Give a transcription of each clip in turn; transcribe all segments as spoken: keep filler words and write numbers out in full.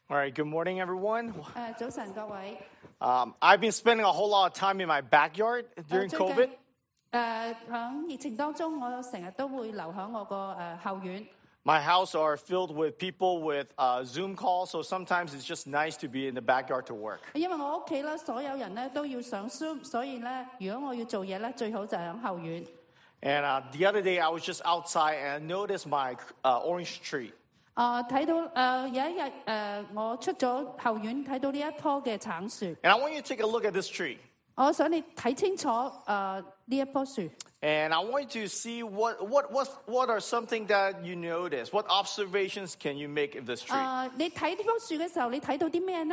All right, good morning, everyone. 誒，早晨各位。 Um, I've been spending a whole lot of time in my backyard during 誒，最近 COVID. 誒響疫情當中，我成日都會留喺我個誒後院。 My house are filled with people with uh, Zoom calls, so sometimes it's just nice to be in the backyard to work. 因為我屋企咧，所有人咧都要上 Zoom，所以咧，如果我要做嘢咧，最好就係喺後院。 And uh, the other day, I was just outside and I noticed my uh, orange tree. 啊，睇到誒有一日誒，我出咗後院，睇到呢一棵嘅橙樹。 And I want you to take a look at this tree. 我想你睇清楚誒呢一棵樹。 And I want you to see what, what, what, what are something that you notice. What observations can you make of this tree? 啊，你睇呢棵樹嘅時候，你睇到啲咩呢？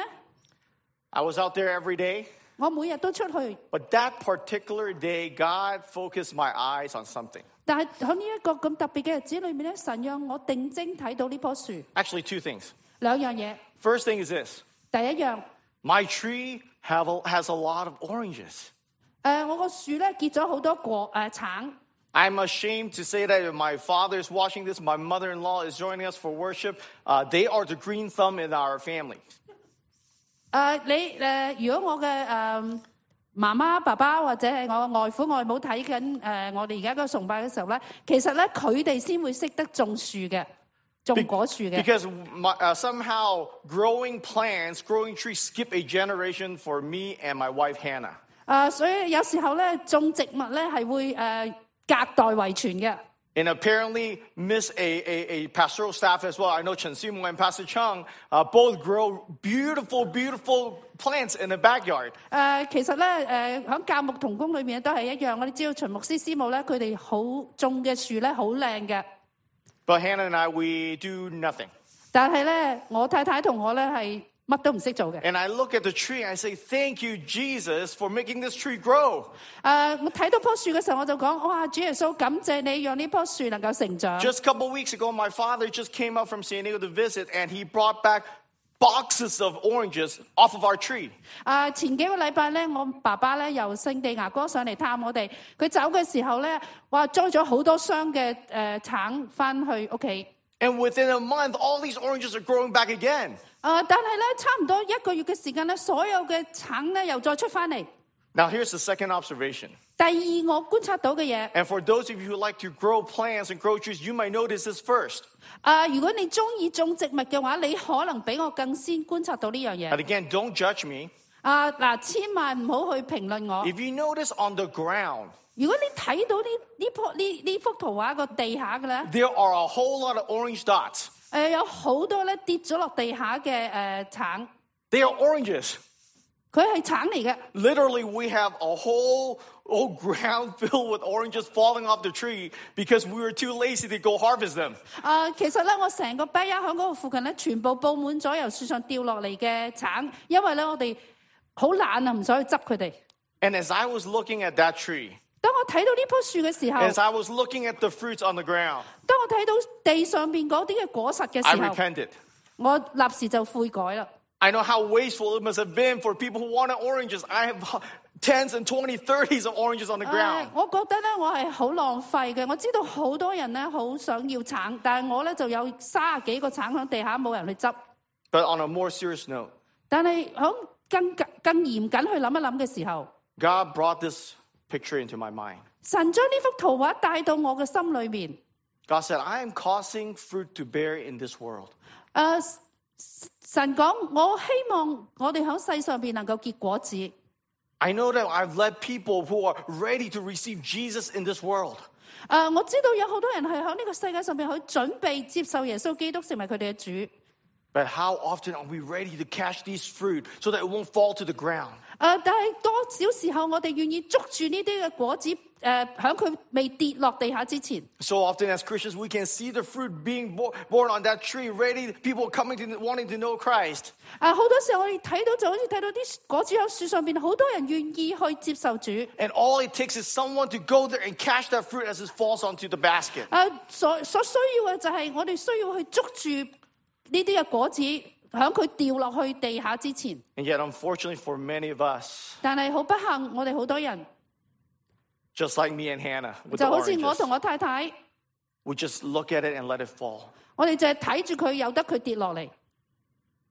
I was out there every day. 我每日都出去， But that particular day, God focused my eyes on something. 但係喺呢一個咁特別嘅日子裏面咧，神讓我定睛睇到呢棵樹。 Actually, two things. 兩樣嘢， First thing is this. 第一樣， My tree have a, has a lot of oranges. 誒我個樹咧結咗好多果誒橙。 I'm ashamed to say that if my father is watching this, my mother-in-law is joining us for worship. Uh, they are the green thumb in our family. 誒你誒，如果我嘅誒媽媽、爸爸或者係我外父外母睇緊誒我哋而家嗰個崇拜嘅時候咧，其實咧佢哋先會識得種樹嘅，種果樹嘅。 Because my, uh, somehow growing plants, growing trees skip a generation for me and my wife Hannah. 誒，所以有時候咧種植物咧係會誒隔代遺傳嘅。 And apparently, Miss a, a, a pastoral staff as well. I know Chen Simo and Pastor Chung uh, both grow beautiful, beautiful plants in the backyard. 誒其實咧誒喺教牧同工裏面都係一樣，我哋知道秦牧師師母咧，佢哋好種嘅樹咧好靚嘅。 But Hannah and I, we do nothing. 但係咧，我太太同我咧係乜都唔識做嘅。 And I look at the tree and I say, thank you, Jesus, for making this tree grow. 誒，我睇到棵樹嘅時候，我就講：哇，主耶穌，感謝你讓呢棵樹能夠成長。 Just a couple weeks ago, my father just came up from San Diego to visit, and he brought back boxes of oranges off of our tree. 誒，前幾個禮拜咧，我爸爸咧由聖地牙哥上嚟探我哋，佢走嘅時候咧，哇，裝咗好多箱嘅誒橙翻去屋企。 And within a month, all these oranges are growing back again. 誒，但係咧，差唔多一個月嘅時間咧，所有嘅橙咧又再出翻嚟。 Now, here's the second observation. 第二，我觀察到嘅嘢， And for those of you who like to grow plants and grow trees, you might notice this first. 誒，如果你中意種植物嘅話，你可能比我更先觀察到呢樣嘢。 And again, don't judge me. 啊嗱，千萬唔好去評論我。 If you notice on the ground, 如果你睇到呢呢棵呢呢幅圖畫個地下嘅咧， there are a whole lot of orange dots. 誒有好多咧跌咗落地下嘅誒橙， They are oranges. 佢係橙嚟嘅。 Literally, we have a whole, whole ground filled with oranges falling off the tree because we were too lazy to go harvest them. 啊，其實咧，我成個 backyard 喺嗰個附近咧，全部佈滿咗由樹上掉落嚟嘅橙，因為咧我哋好懶啊，唔想去執佢哋。 And as I was looking at that tree, 當我睇到呢棵樹嘅時候， as I was looking at the fruits on the ground, 當我睇到地上邊嗰啲嘅果實嘅 I 時候， repented. 我立時就悔改啦。 I know how wasteful it must have been for people who wanted oranges. I have tens and twenty, thirties of oranges on the 誒 ground. 我覺得咧，我係好浪費嘅。我知道好多人咧好想要橙，但係我咧就有三十幾個橙喺地下冇人去執。 But on a more serious note, 但係喺更更嚴謹去諗一諗嘅時候， God brought this picture into my mind. 神將呢幅圖畫帶到我嘅心裏面。 God said, I am causing fruit to bear in this world. 誒、神講：我希望我哋喺世上邊能夠結果子。 I know that I've led people who are ready to receive Jesus in this world. 誒、我知道有好多人係喺呢個世界上邊去準備接受耶穌基督成為佢哋嘅主。 But how often are we ready to catch these fruit so that it won't fall to the ground? 誒、但係多少時候我哋願意捉住呢啲嘅果子，誒喺佢未跌落地下之前。 So often as Christians, we can see the fruit being bo- born on that tree, ready, people coming to wanting to know Christ. 誒、好多時候我哋睇到就好似睇到啲果子喺樹上邊，好多人願意去接受主。誒、 And all it takes is someone to go there and catch that fruit as it falls onto the basket. 所所需要嘅就係我哋需要去捉住呢啲嘅果子，喺佢掉落去地下之前。 And yet, unfortunately for many of us, 但係好不幸，我哋好多人 just like me and Hannah with 就 the 好似我 oranges, 同我太太， we just look at it and let it fall. 我哋就係睇住佢，由得佢跌落嚟。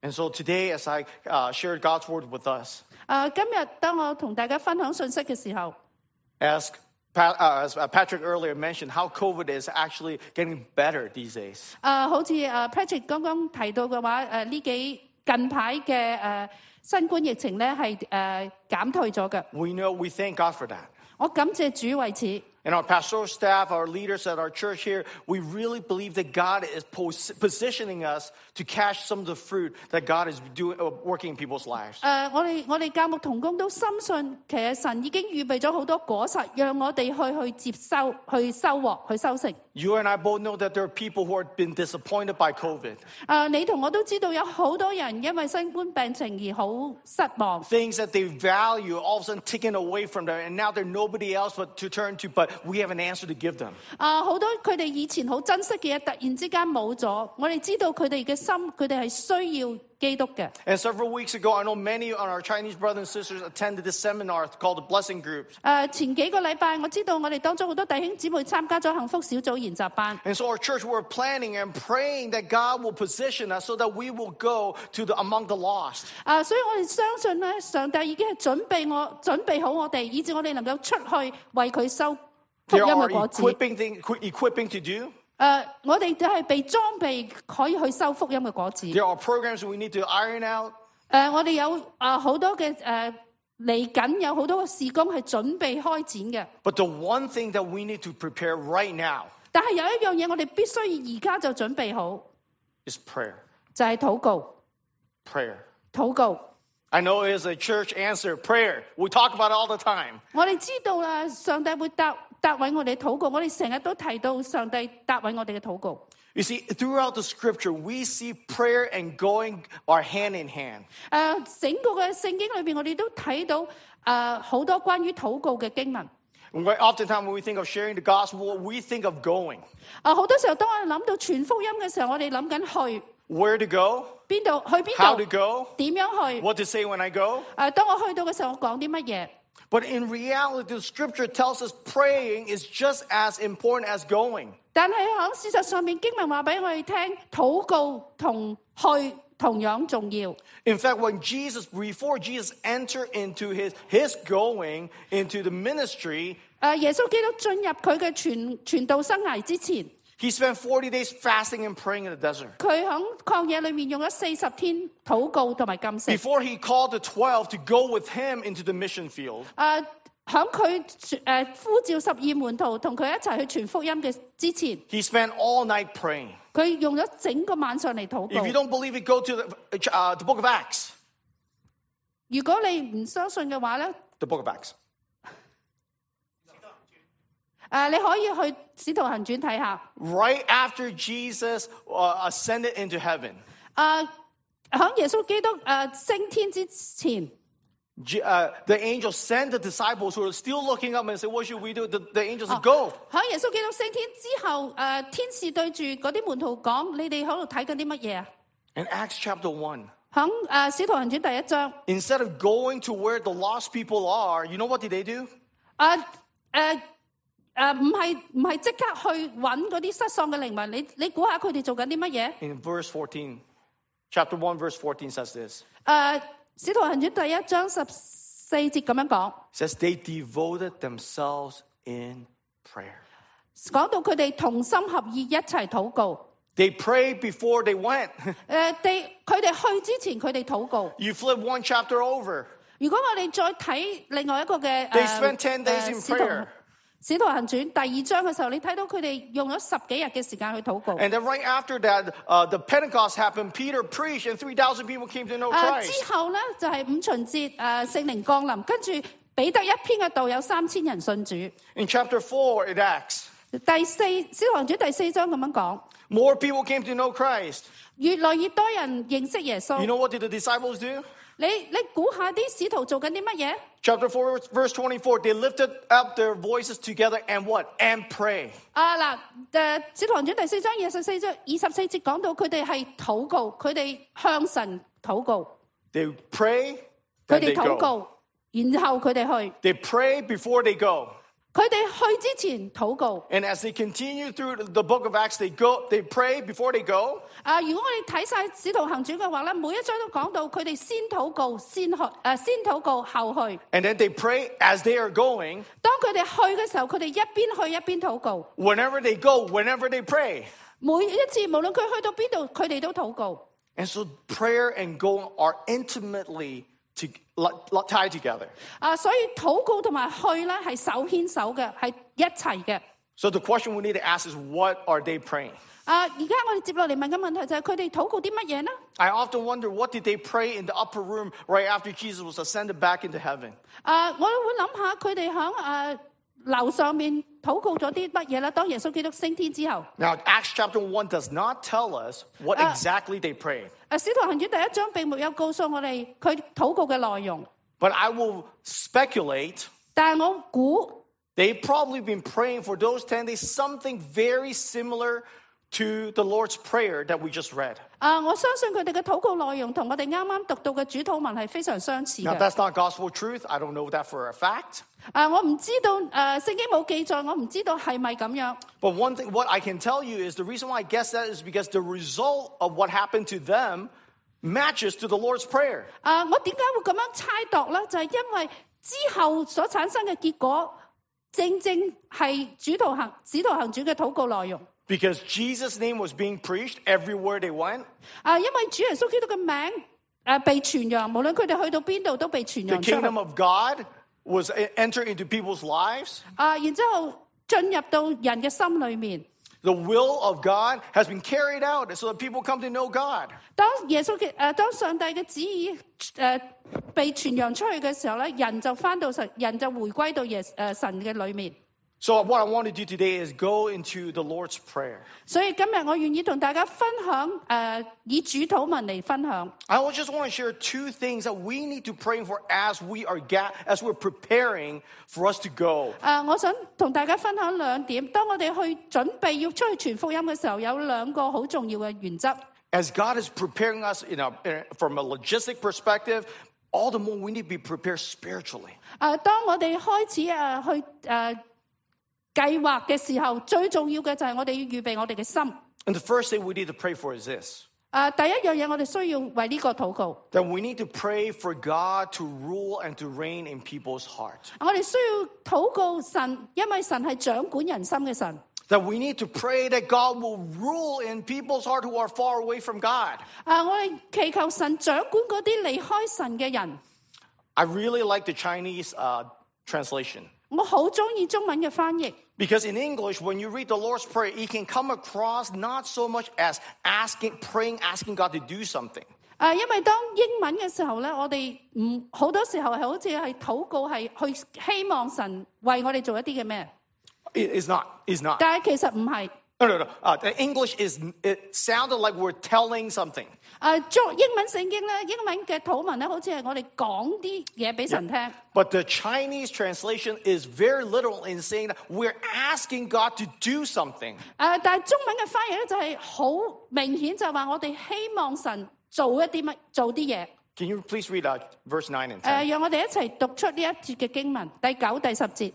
And so today, as I uh, shared God's word with us, 誒，今日當我同大家分享信息嘅時候， as, Pat, uh, as Patrick earlier mentioned, how COVID is actually getting better these days. 誒，好似誒 Patrick 剛剛提到嘅話，誒呢幾近排嘅誒新冠疫情咧係誒減退咗嘅。 We know, we thank God for that. 我感謝主為此。 And our pastoral staff, our leaders at our church here, we really believe that God is pos- positioning us to catch some of the fruit that God is doing, uh, working in people's lives. 誒，我哋我哋教牧同工都深信，其實神已經預備咗好多果實，讓我哋去去接收、去收穫、去收成。 You and I both know that there are people who have been disappointed by COVID. 誒，你同我都知道有好多人因為新冠病情而好失望。 Things that they value all of a sudden taken away from them, and now there's nobody else but to turn to, but we have an answer to give them. 啊，好多佢哋以前好珍惜嘅嘢，突然之間冇咗。我哋知道佢哋嘅心，佢哋係需要基督嘅。 And several weeks ago, I know many of our Chinese brothers and sisters attended this seminar called the Blessing Groups. 誒，前幾個禮拜我知道我哋當中好多弟兄姊妹參加咗幸福小組研習班。 And so our church, we're planning and praying that God will position us so that we will go to the among the lost. 啊，所以我哋相信咧，上帝已經係準備我準備好我哋，以致我哋能夠出去為佢收福 There 音 are 嘅果子。 equipping, thing, equipping to do. 誒，我哋就係被裝備可以去收福音嘅果子。 There are programs we need to iron out. 誒，我哋有啊好多嘅誒嚟緊有好多嘅事工係準備開展嘅。 But the one thing that we need to prepare right now 但係有一樣嘢我哋必須而家就準備好， is prayer. 就係禱告。 Prayer. 禱告。 I know it is a church answer, prayer. We talk about it all the time. 我哋知道啦，上帝會答答允我哋禱告。我哋成日都提到上帝答允我哋嘅禱告。 You see, throughout the scripture, we see prayer and going are hand in hand. 誒，整個嘅聖經裏邊，我哋都睇到誒好多關於禱告嘅經文。 When- Oftentimes when we think of sharing the gospel, we think of going. 啊，好多時候當我哋諗到傳福音嘅時候，我哋諗緊去 Where to go? 邊度，去 How 邊 to 度， go? 點樣去？ What to say when I go? 誒，當我去到嘅時候，我講啲乜嘢？ But in reality, the scripture tells us praying is just as important as going. 但係喺事實上面，經文話俾我哋聽，禱告同去同樣重要。 In fact, when Jesus, before Jesus entered into his, his going into the ministry, 誒，耶穌基督進入佢嘅傳傳道生涯之前， he spent forty days fasting and praying in the desert. 佢喺曠野裏面用咗四十天禱告同埋禁食。 Before he called the twelve to go with him into the mission field, 誒，喺佢誒呼召十二門徒同佢一齊去傳福音嘅之前， he spent all night praying. 佢用咗整個晚上嚟禱 If you 告。 don't believe it, go to the, uh, the book of Acts. 如果你唔相信嘅話咧， The book of Acts. 誒你可以去使徒行傳睇下。 Right after Jesus uh, ascended into heaven, 誒喺耶穌基督誒升天之前， J- uh, the angel sent the disciples who were still looking up and said, what should we do? The, the angel said, go. 喺耶穌基督升天之後，誒天使對住嗰啲門徒講：你哋喺度睇緊啲乜嘢啊？ In Acts chapter one, 喺誒使徒行傳第一章， instead of going to where the lost people are, you know what did they do? 誒誒誒唔係唔係即刻去揾嗰啲失喪嘅靈魂，你你估下佢哋做緊啲乜嘢？ In verse fourteen, chapter one, verse fourteen says this. 誒使徒行傳第一章十四節咁樣講， It says they devoted themselves in prayer. 講到佢哋同心合意一齊禱告。 They prayed before they went. 誒地佢哋去之前，佢哋禱告。 You flip one chapter over. 如果我哋再睇另外一個嘅 They 誒 spent ten days in 誒使徒 prayer. 使徒行傳第二章嘅時候，你睇到佢哋用咗十幾日嘅時間去禱告。 And then right after that, uh, the Pentecost happened. Peter preached and three thousand people came to know 誒 Christ. 之後咧就係五旬節誒聖靈降臨，跟住彼得一篇嘅道有三千人信主。 In chapter four, it acts. 第四使徒行傳第四章咁樣講， More people came to know Christ. 越來越多人認識耶穌。 You know what did the disciples do? 你你估下啲使徒做緊啲乜嘢？ Chapter four, verse twenty-four, they lifted up their voices together and what? And pray. 啊嗱，誒使徒行傳第四章二十四章二十四節講到佢哋係禱告，佢哋向神禱告， They pray, 佢 then 哋 they 禱 go. 告，然後佢哋去， They pray before they go. 佢哋去之前禱告。 And as they continue through the book of Acts, they go, they pray before they go. 啊，如果我哋睇晒《使徒行傳》嘅話咧，每一章都講到佢哋先禱告，先去，誒先禱告後去。 And then they pray as they are going. 當佢哋去嘅時候，佢哋一邊去一邊禱告。 Whenever they go, whenever they pray. 每一次無論佢去到邊度，佢哋都禱告。 And so prayer and going are intimately to, tied together. 啊，所以禱告同埋去咧係手牽手嘅，係一齊嘅。 So the question we need to ask is, what are they praying? 啊，而家我哋接落嚟問嘅問題就係佢哋禱告啲乜嘢呢？ I often wonder, what did they pray in the upper room right after Jesus was ascended back into heaven? 啊，我會諗下佢哋響誒樓上面禱告咗啲乜嘢啦？當耶穌基督升天之後。 Now, Acts chapter one does not tell us what exactly they prayed. 誒，使徒行傳第一章並沒有告訴我哋佢禱告嘅內容。 But I will speculate. 但係我估 they've probably been praying for those ten days something very similar to the Lord's Prayer that we just read. 啊，我相信佢哋嘅禱告內容同我哋啱啱讀到嘅主禱文係非常相似嘅。 Now, that's not gospel truth. I don't know that for a fact. 啊，我唔知道誒聖經冇記載，我唔知道係咪咁樣。 But one thing, what I can tell you is the reason why I guess that is because the result of what happened to them matches to the Lord's Prayer. 啊，我點解會咁樣猜度咧？就係因為之後所產生嘅結果，正正係主禱行使徒行傳嘅禱告內容。 Because Jesus' name was being preached everywhere they went. 啊，因為主耶穌基督嘅名誒被傳揚，無論佢哋去到邊度都被傳揚 The 出去。 kingdom of God was entered into people's lives. 啊，然之後進入到人嘅心裏面。 The will of God has been carried out so that people come to know God. 當耶穌嘅誒，當上帝嘅旨意誒被傳揚出去嘅時候咧，人就翻到神，人就回歸到耶誒神嘅裏面。 So what I want to do today is go into the Lord's Prayer. 所以今日我願意同大家分享誒、呃，以主禱文嚟分享。 I just want to share two things that we need to pray for as we are ga- as we're preparing for us to go. 誒、呃，我想同大家分享兩點。當我哋去準備要出去傳福音嘅時候，有兩個好重要嘅原則。 As God is preparing us in a, in, from a logistic perspective, all the more we need to be prepared spiritually. 誒、呃，當我哋開始誒、呃、去誒。呃計劃嘅時候，最重要嘅就係我哋要預備我哋嘅心。 And the first thing we need to pray for is this. 誒，第一樣嘢我哋需要為呢個禱告。 That we need to pray for God to rule and to reign in people's heart. 我哋需要禱告神，因為神係掌管人心嘅神。 That we need to pray that God will rule in people's heart who are far away from God. 誒，我哋祈求神掌管嗰啲離開神嘅人。 I really like the Chinese uh, translation. 我好中意中文嘅翻譯。 Because in English, when you read the Lord's Prayer, it can come across not so much as asking, praying, asking God to do something. 誒，因為當英文嘅時候咧，我哋唔好多時候係好似係禱告，係去希望神為我哋做一啲嘅咩？ It is not. It's not. 但係其實唔係。 No, no, no. Uh, the English is, it sounded like we're telling something. 誒，作英文聖經咧，英文嘅禱文咧，好似係我哋講啲嘢俾神聽。 Yeah. But the Chinese translation is very literal in saying that we're asking God to do something. 誒，但係中文嘅翻譯咧就係好明顯，就話我哋希望神做一啲乜，做啲嘢。 Can you please read uh, verse nine and 誒， ten? 讓我哋一齊讀出呢一節嘅經文，第九、第十節。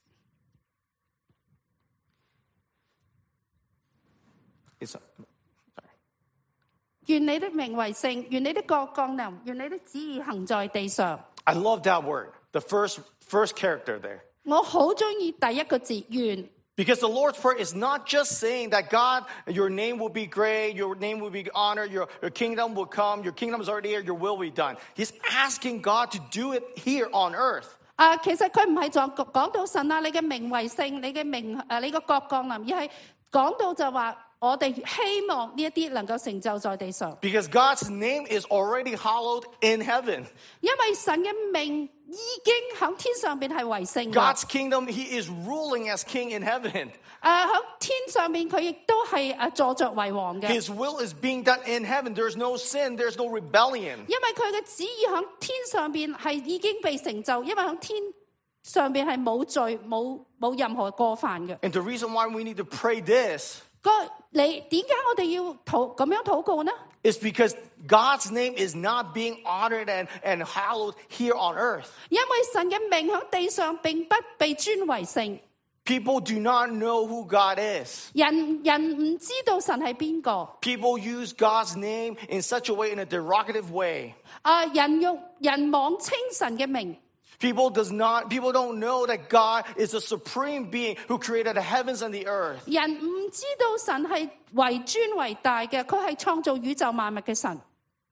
It's, uh, 願你的名為聖，願你的國降臨，願你的旨意行在地上。 I love that word, the first, first character there. 我好中意第一個字願。 Because the Lord's Prayer is not just saying that God, your name will be great, your name will be honored, your, your kingdom will come, your kingdom is already here, your will will be done. He's asking God to do it here on earth. 啊，其實佢唔係就講到神啊，你嘅名為聖，你嘅名誒，你個國降臨，而係講到就話我哋希望呢一啲能夠成就在地上。 Because God's name is already hallowed in heaven. 因為神嘅名已經喺天上邊係為聖嘅。 God's kingdom, He is ruling as king in heaven. 誒喺天上邊佢亦都係誒坐著為王嘅。 His will is being done in heaven. There's no sin, there's no rebellion. 因為佢嘅旨意喺天上邊係已經被成就，因為喺天上邊係冇罪冇冇任何過犯嘅。 And the reason why we need to pray this 個你點解我哋要禱咁樣禱告呢？ is because God's name is not being honored and, and hallowed here on earth. 因為神嘅名喺地上並不被尊為聖。 People do not know who God is. 人人唔知道神係邊個。 People use God's name in such a way, in a derogative way. 啊，人用人妄稱神嘅名。 People does not. People don't know that God is the supreme being who created the heavens and the earth. 人唔知道神係為尊為大嘅，佢係創造宇宙萬物嘅神。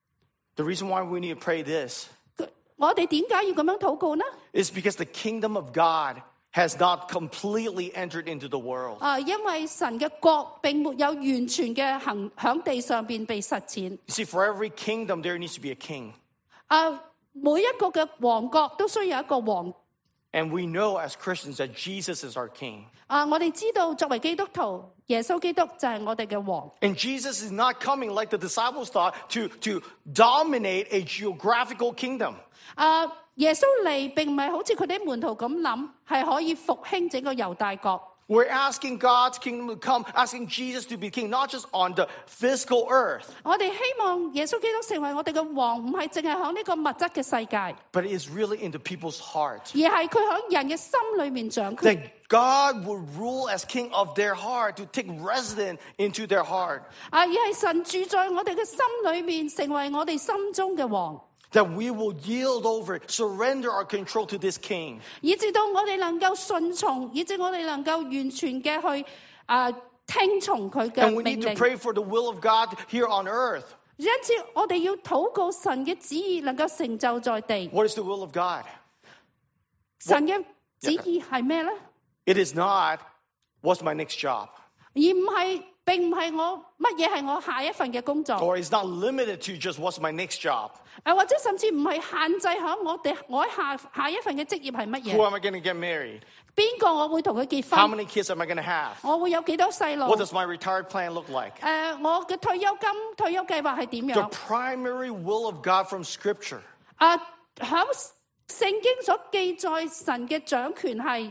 The reason why we need to pray this 我哋點解要咁樣禱告呢？ is because the kingdom of God has not completely entered into the world. 啊，因為神嘅國並沒有完全嘅行響地上邊被實踐。 You see, for every kingdom, there needs to be a king. 啊，每一個嘅王國都需要一個王。 And we know as Christians that Jesus is our king. 啊，我哋知道作為基督徒，耶穌基督就係我哋嘅王。 And Jesus is not coming like the disciples thought to, to dominate a geographical kingdom. 啊，耶穌嚟並唔係好似佢啲門徒咁諗，係可以復興整個猶大國。 We're asking God's kingdom to come, asking Jesus to be king, not just on the physical earth, 我哋希望耶穌基督成為我哋嘅王，唔係淨係響呢個物質嘅世界， but it is really into people's heart. 而係佢響人嘅心裏面掌權。 That God would rule as king of their heart, to take residence into their heart. 啊，而係神住在我哋嘅心裏面，成為我哋心中嘅王， That we will yield over, surrender our control to this king. 以至到我哋能夠順從，以至我哋能夠完全嘅去啊聽從佢嘅 And we 命 need to 令。 pray for the will of God here on earth. 因此，我哋要禱告神嘅旨意能夠成就在地。 What is the will of God? 神嘅旨意係咩咧？ It is not, what's my next job? 而唔係，並唔係我乜嘢係我下一份嘅工作， Or it's not limited to just what's my next job? 誒或者甚至唔係限制喺我哋我喺下下一份嘅職業係乜 Who 嘢？ am I going to get married? 邊個我會同佢結 How 婚？ many kids am I going to have? 我會有幾多細路？ What does my retired plan look like? 誒，我嘅退休金、退休計劃係點 The 樣？ primary will of God from Scripture 啊，喺聖經所記載神嘅掌權係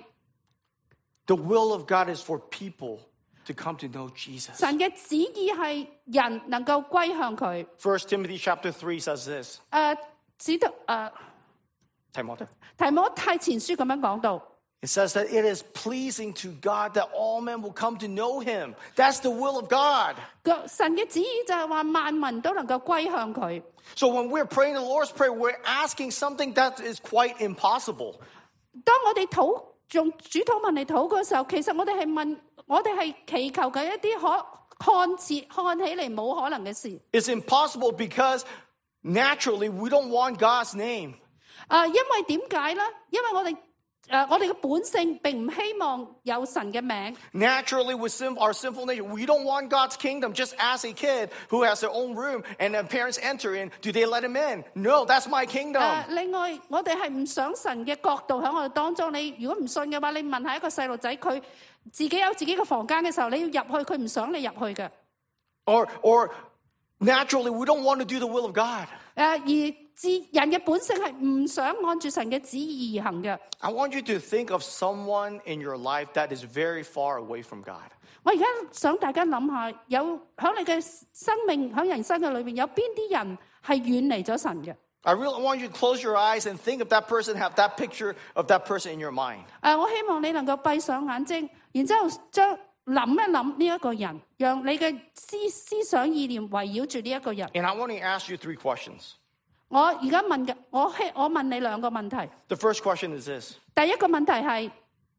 The will of God is for people to come to know Jesus. 神嘅旨意係人能夠歸向佢。 First Timothy chapter three says this. 誒，使得誒提摩太。 提摩太前書咁樣講到。 It says that it is pleasing to God that all men will come to know him. That's the will of God. 神嘅旨意就係話萬民都能夠歸向佢。 So when we're praying the Lord's Prayer, we're asking something that is quite impossible. 當我哋禱用主禱文嚟禱嘅時候，其實我哋係問，我哋係祈求緊一啲可看似看起嚟冇可能嘅事。 It's impossible because naturally we don't want God's name. 啊，因為點解咧？因為我哋誒我哋嘅本性並唔希望有神嘅名。 Naturally, with sin, our sinful nature, we don't want God's kingdom. Just ask a kid who has their own room and their parents enter in. Do they let him in? No, that's my kingdom. 誒，另外我哋係唔想神嘅國度喺我哋當中。你如果唔信嘅話，你問下一個細路仔，佢自己有自己嘅房間嘅時候，你要入去，佢唔想你入去嘅。 Or, or naturally, we don't want to do the will of God. 誒，而自人嘅本性係唔想按住神嘅旨意而行嘅。 I want you to think of someone in your life that is very far away from God. 我而家想大家諗下，有喺你嘅生命喺人生嘅裏邊，有邊啲人係遠離咗神嘅？ I really want you to close your eyes and think of that person, have that picture of that person in your mind. 誒，我希望你能夠閉上眼睛，然之後將諗一諗呢一個人，讓你嘅思思想意念圍繞住呢一個人。 And I want to ask you three questions. 我而家問嘅，我希我問你兩個問題。 The first question is this. 第一個問題係，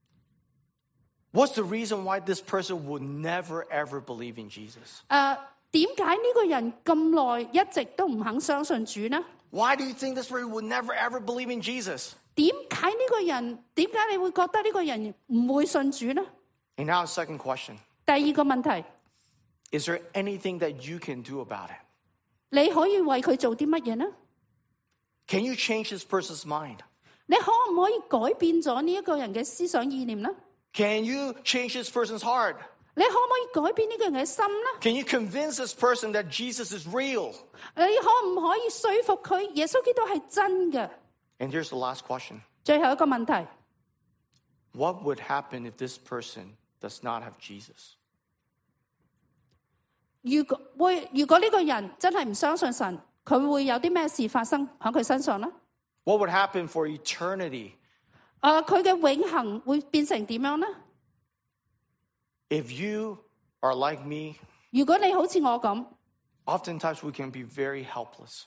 What's the reason why this person would never, ever believe in Jesus? 誒點解呢個人咁耐一直都唔肯相信主呢？ Why do you think this person would never, ever believe in Jesus? 點解呢個人？點解你會覺得呢個人唔會信主呢？ And now, second question. 第二個問題， Is there anything that you can do about it? 你可以為佢做啲乜嘢呢？ Can you change this person's mind? 你可唔可以改變咗呢一個人嘅思想意念呢？ Can you change this person's heart? 你可唔可以改變呢個人嘅心呢？ Can you convince this person that Jesus is real? 你可唔可以說服佢耶穌基督係真嘅？ And here's the last question. 最後一個問題， What would happen if this person does not have Jesus? 如果會如果呢個人真係唔相信神，佢會有啲咩事發生喺佢身上呢？ What would happen for eternity? 誒，佢嘅永恆會變成點樣呢？ If you are like me, 如果你好似我咁， oftentimes we can be very helpless.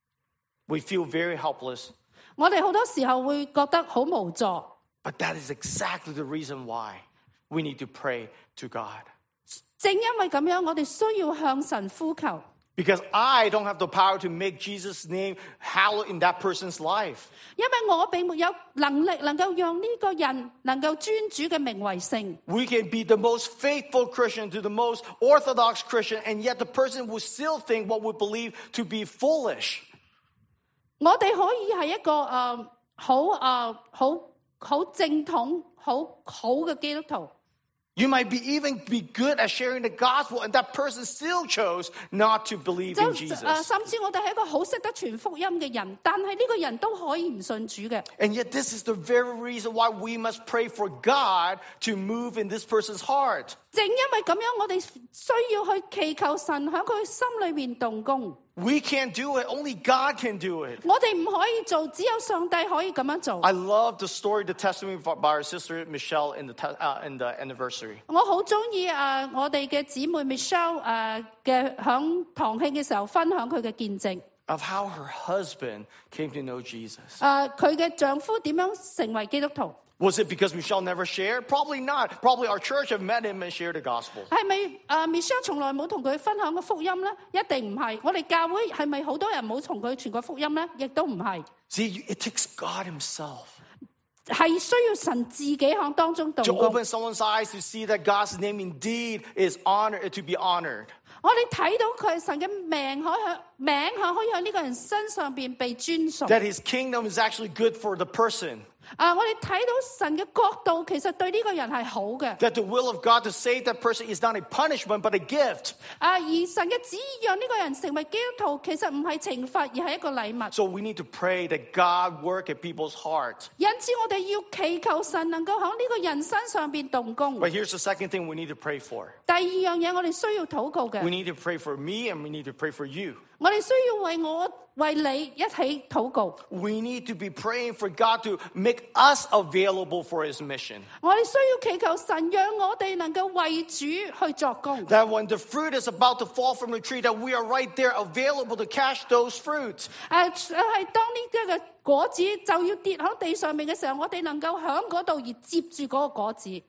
We feel very helpless. 我哋好多時候會覺得好無助。 But that is exactly the reason why we need to pray to God. 正因為咁樣，我哋需要向神呼求。 Because I don't have the power to make Jesus' name hallowed in that person's life. 因為我並沒有能力能夠讓呢個人能夠尊主嘅名為聖。 We can be the most faithful Christian to the most orthodox Christian, and yet the person will still think what we believe to be foolish. 我哋可以係一個誒好誒好好正統、好好嘅基督徒。 You might be even be good at sharing the gospel, and that person still chose not to believe 就 in 誒 Jesus. 甚至我哋係一個好識得傳福音嘅人，但係呢個人都可以唔信主嘅。 And yet this is the very reason why we must pray for God to move in this person's heart. 正因為咁樣，我哋需要去祈求神喺佢心裏面動工。 We can't do it. Only God can do it. 我哋唔可以做，只有上帝可以咁樣做。 I love the story, the testimony by our sister Michelle in the te- uh, in the anniversary. 我好中意誒我哋嘅姊妹 Michelle 誒嘅響堂慶嘅時候分享佢嘅見證。 Of how her husband came to know Jesus. 誒佢嘅丈夫點樣成為基督徒？ Was it because Michelle never shared? Probably not. Probably our church have met him and shared the gospel. 係咪誒 Michelle 從來冇同佢分享過福音咧？一定唔係。我哋教會係咪好多人冇同佢傳過福音咧？亦都唔係。 See, it takes God himself 係需要神自己響當中動 to 工。 open someone's eyes to see that God's name indeed is honored to be honored. 我哋睇到佢係神嘅名可以喺名係可以喺呢個人身上邊被尊崇。 That his kingdom is actually good for the person. 啊！我哋睇到神嘅角度，其實對呢個人係好嘅。 That the will of God to save that person is not a punishment but a gift. 啊！而神嘅旨意讓呢個人成為基督徒，其實唔係懲罰，而係一個禮物。 So we need to pray that God work at people's hearts. 因此，我哋要祈求神能夠喺呢個人身上邊動工。 But here's the second thing we need to pray for. 第二樣嘢，我哋需要禱告 We 嘅， need to pray for me and we need to pray for you. 我哋需要為我為你一起禱告。 We need to be praying for God to make us available for his mission. 我哋需要祈求神，讓我哋能夠為主去作工。 That when the fruit is about to fall from the tree, that we are right there available to catch those fruits. 誒係當呢啲嘅果子就要跌喺地上面嘅時候，我哋能夠喺嗰度而接住嗰個果子。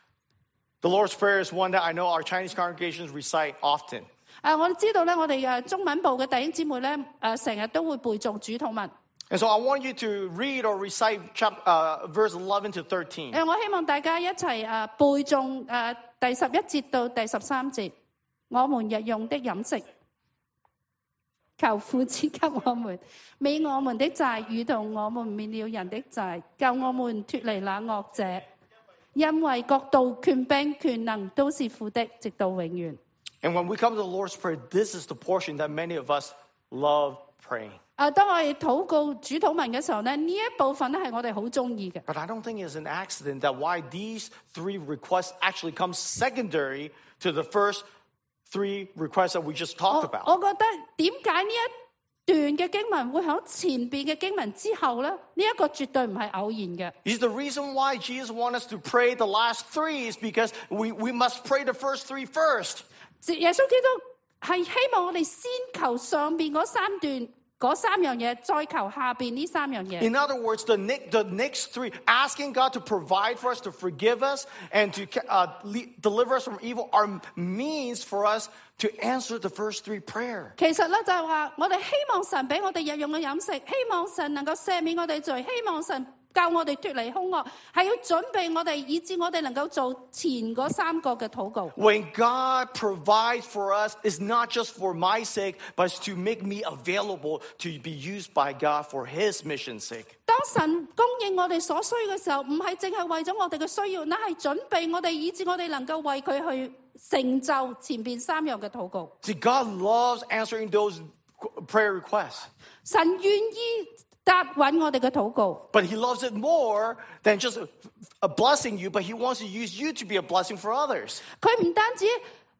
The Lord's Prayer is one that I know our Chinese congregations recite often. 誒，我哋知道咧，我哋誒中文部嘅弟兄姊妹咧，誒成日都會背誦主禱文。 And so I want you to read or recite chapter, uh, verse eleven to thirteen. 誒，我希望大家一齊誒背誦誒第十一節到第十三節，我們日用的飲食，求父賜給我們，免我們的債，如同我們免了人的債，救我們脱離那惡者。因為國度、權柄、權能都是父的，直到永遠。 And when we come to the Lord's Prayer, this is the portion that many of us love praying. 誒，當我哋禱告主禱文嘅時候咧，呢一部分咧係我哋好中意嘅。 But I don't think it's an accident that why these three requests actually come secondary to the first three requests that we just 我 talked about. 我覺得點解呢一段嘅經文會喺前邊嘅經文之後咧？呢、一個絕對唔係偶然嘅。 Is the reason why Jesus wants us to pray the last three is because we, we must pray the first three first. 耶穌基督係希望我哋先求上邊嗰三段嗰三樣嘢，再求下邊呢三樣嘢。 In other words, the, ne- the next three, asking God to provide for us, to forgive us, and to uh, le- deliver us from evil are means for us to answer the first three prayer. 其實咧就係話，我哋希望神俾我哋日用嘅飲食，希望神能夠赦免我哋罪，希望神教我哋脱離兇惡，係要準備我哋，以致我哋能夠做前嗰三個嘅禱告。 When God provides for us, it's not just for my sake, but it's to make me available to be used by God for His mission's sake. 當神供應我哋所需嘅時候，唔係淨係為咗我哋嘅需要，乃係準備我哋，以致我哋能夠為佢去成就前邊三樣嘅禱告。 See, God loves answering those prayer requests, 神願意答允我哋嘅禱告， but He loves it more than just a blessing you, but He wants to use you to be a blessing for others. 佢唔單止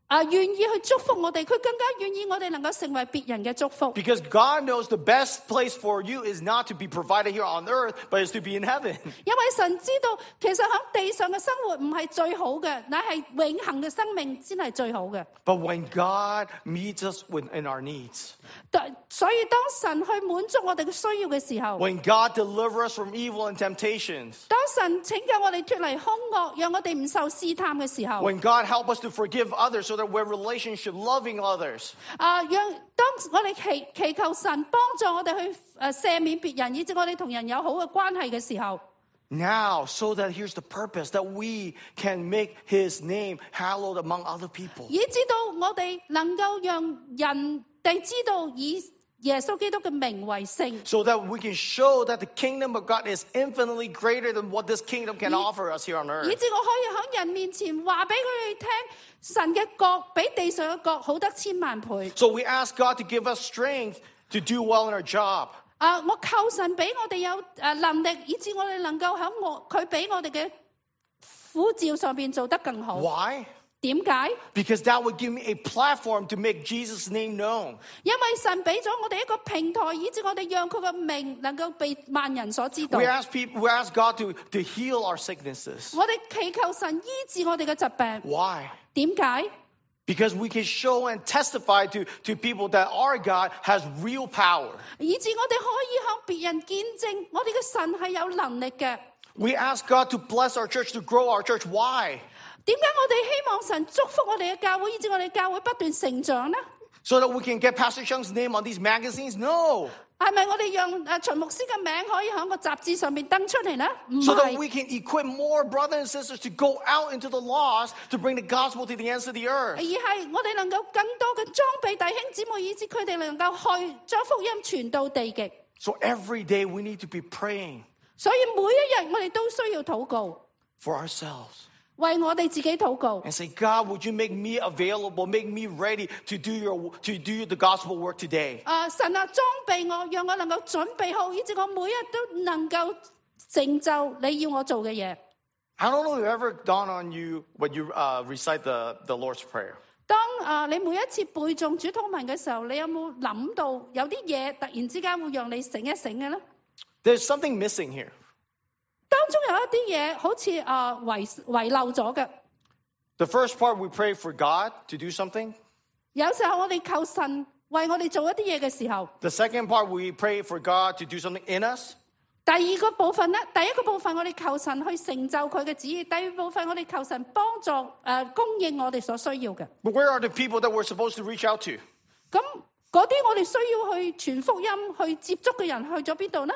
啊，願意去祝福我哋，佢更加願意我哋能夠成為別人嘅祝福。 Because God knows the best place for you is not to be provided here on earth, but is to be in heaven. 因為神知道，其實喺地上嘅生活唔係最好嘅，乃係永恆嘅生命先係最好嘅。 But when God meets us within our needs, 所以當神去滿足我哋嘅需要嘅時候， when God delivers us from evil and temptations, 當神拯救我哋脫離兇惡，讓我哋唔受試探嘅時候， when God helps us to forgive others so that we're relationship loving others, 啊，讓當我哋祈祈求神幫助我哋去誒赦免別人，以至我哋同人有好嘅關係嘅時候， now, so that here's the purpose, that we can make his name hallowed among other people. 以至到我哋能夠讓人哋知道以耶穌基督嘅名為聖， So that we can show that the kingdom of God is infinitely greater than what this kingdom can offer us here on 以 earth. 至我可以喺人面前話俾佢哋聽，神嘅國比地上嘅國好得千萬倍。 So we ask God to give us strength to do well in our job. 啊！我求神俾我哋有誒能力，以至我哋能夠喺我佢俾我哋嘅呼召上邊做得更好。 Why? 點解？ Because that would give me a platform to make Jesus' name known. 因為神俾咗我哋一個平台，以至我哋讓佢嘅名能夠被萬人所知道。 We ask people, we ask God to, to heal our sicknesses. 我哋祈求神醫治我哋嘅疾病。 Why? 點解？ Because we can show and testify to, to people that our God has real power. 以至我哋可以向別人見證，我哋嘅神係有能力嘅。 We ask God to bless our church, to grow our church. Why? 點解我哋希望神祝福我哋嘅教會，以至我哋教會不斷成長呢？ So that we can get Pastor Chung's name on these magazines? No. 係咪我哋讓誒秦牧師嘅名可以喺個雜誌上面登出嚟呢？唔 So that 係。 we can equip more brothers and sisters to go out into the lost to bring the gospel to the ends of the earth. 而係我哋能夠更多嘅裝備弟兄姊妹，以致佢哋能夠去將福音傳到地極。 So every day we need to be praying 所以每一日我哋都需要禱告， for ourselves 為我哋自己禱告。 and say, God, would you make me available, make me ready to do your to do the gospel work today? 啊，神啊，裝備我，讓我能夠準備好，以致我每日都能夠成就你要我做嘅嘢。 I don't know if it ever dawned on you when you uh, recite the, the Lord's Prayer. 當啊你每一次背誦主禱文嘅時候，你有冇諗到有啲嘢突然之間會讓你醒一醒嘅咧？ There's something missing here. 當中有一啲嘢好似啊遺遺漏咗嘅。 The first part, we pray for God to do something. 有時候我哋求神為我哋做一啲嘢嘅時候， The second part, we pray for God to do something in us. 第二個部分咧，第一個部分我哋求神去成就佢嘅旨意，第二部分我哋求神幫助誒、呃、供應我哋所需要嘅。 But where are the people that we're supposed to reach out to? 咁嗰啲我哋需要去傳福音、去接觸嘅人去咗邊度呢？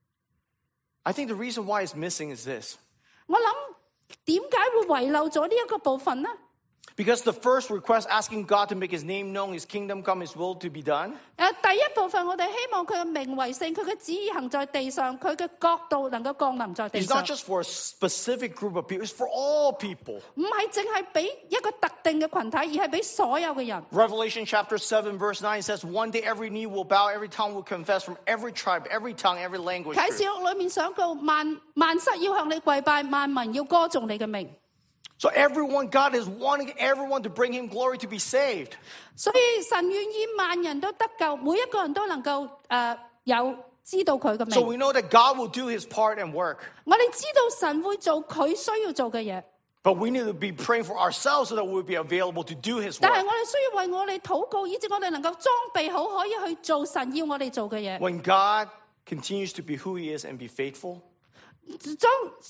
I think the reason why it's missing is this. 我諗點解會遺漏咗呢一個部分呢？ Because the first request, asking God to make his name known, his kingdom come, his will to be done. 誒，第一部分我哋希望佢嘅名為聖，佢嘅旨意行在地上，佢嘅國度能夠降臨在地 It's 上。 not just for a specific group of people, it's for all people. 唔係淨係俾一個特定嘅群體，而係俾所有嘅人。 Revelation chapter seven, verse nine says, one day every knee will bow, every tongue will confess from every tribe, every tongue, every language. 啟示錄裏面想告萬萬膝要向你跪拜，萬民要歌頌你嘅名。 So everyone, God is wanting everyone to bring him glory to be saved. 所以神願意萬人都得救，每一個人都能夠誒、呃、有知道佢嘅 So 名。 we know that God will do his part and work. 我哋知道神會做佢需要做嘅嘢， But we need to be praying for ourselves so that we'll be available to do his 但係 work. 我哋需要為我哋禱告，以致我哋能夠裝備好，可以去做神要我哋做嘅嘢。 When God continues to be who he is and be faithful, 裝